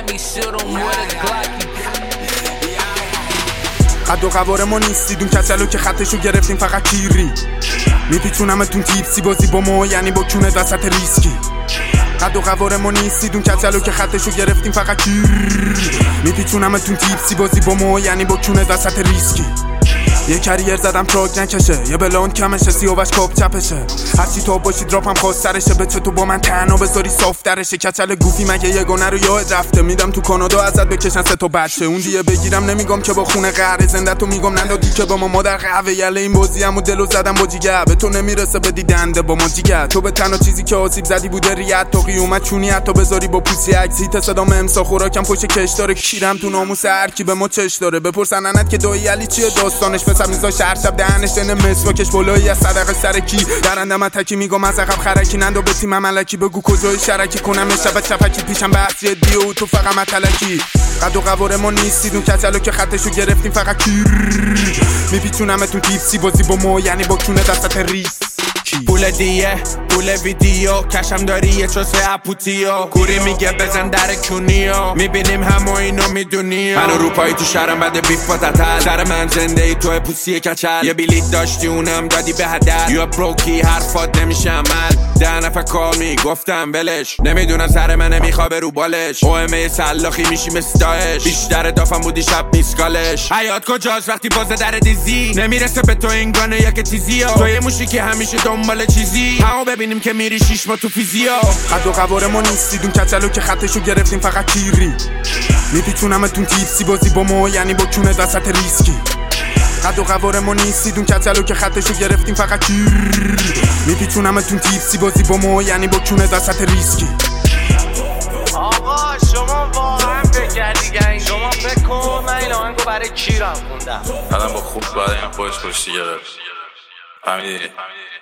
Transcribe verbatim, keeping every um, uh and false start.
me, shoot him with a Glocky. قد و قوار ما نیستید اون کچلو که خطشو گرفتیم فقط کیری میپیچونمتون تیپسی بازی با ما یعنی با کونه وسط ریسکی قد و قوار ما نیستید اون کچلو که خطشو گرفتیم فقط کیری میپیچونمتون تیپسی بازی با ما یعنی با کونه وسط ریسکی یه کریر زدم تراک نکشه یه بلان کمشه سیاوش کاپ چپشه هرچی تا باشی دراپم خواست سرشه به تو با من تنها بذاری صاف درشه کچل گوفی مگه یه گونه رو یاد رفته میدم تو کانادا ازت بکشن سه تا بچه اون دیگه بگیرم نمیگم که با خونه قهر زنده تو میگم ندادی که با ما مادر قهوه یله این بازیمو دلو زدم با جیگه به تو نمیرسه بدی دنده با ما جیگه تو به تنها چیزی که آسیب زدی بوده ریت تو قیومت چونی حتی بذاری با پوسی عکسی تا صدام امسا خوراکم پشت کش داره کیرم تو ناموس هر کی به ما چش داره بپرسن انت که دایی علی چیه داستانش پسر میذاش هر شب دهنش دن مسواکش بالایی از صدقه سر کی درنده من تکی میگم از عقب خرکی نندو به تیم ملکی بگو کجای شرکی کنم شب چپکی پیشم بحث دیو تو فقط متلکی قد و قوار ما نیستید اون کچلو که خطشو گرفتیم فقط کیر میپیچونمتون تیپسی بازی با ما یعنی با کونه دستت ریس پول دیه پول ویدیو کشم داری یه چوسه اپوتیو کوری میگه بزن در کونیو میبینیم همه اینو میدونیو من اروپایی تو شهرم بده بیف با تتل سر من زنده ای تو پوسی کچل یه بلیت داشتی اونم دادی به هدر یو بروکی حرفات نمیشه عمل ده نفر کار میگفتم بلش نمیدونم سر من نمیخوابه رو بالش اومه سلاخی میشی مثل داعش بیشتر دافم بودی شب میسکالش حیات کجاست وقتی باز در دیزی نمیرسه به تو این گانه یک تیزیو تو یه موشی که همیشه دنبال چیزی همو ببینیم که میری شیش ما تو فیزیا قد و قوار ما نیستید اون کچلو که خطشو گرفتیم فقط کیری میپیچونمتون تیپسی بازی با ما یعنی با کونه وسط ریسکی قد و قوار ما نیستید اون کچلو که خطشو گرفتیم فقط کیری میپیچونمتون تیپسی بازی با ما یعنی با کونه وسط ریسکی آقا شما واقعا بگردی گنگ شما فکر کن من این آهنگو برای کیرم خوندم الان با خوب باید این پشت پشتی گرفت فهمیدی؟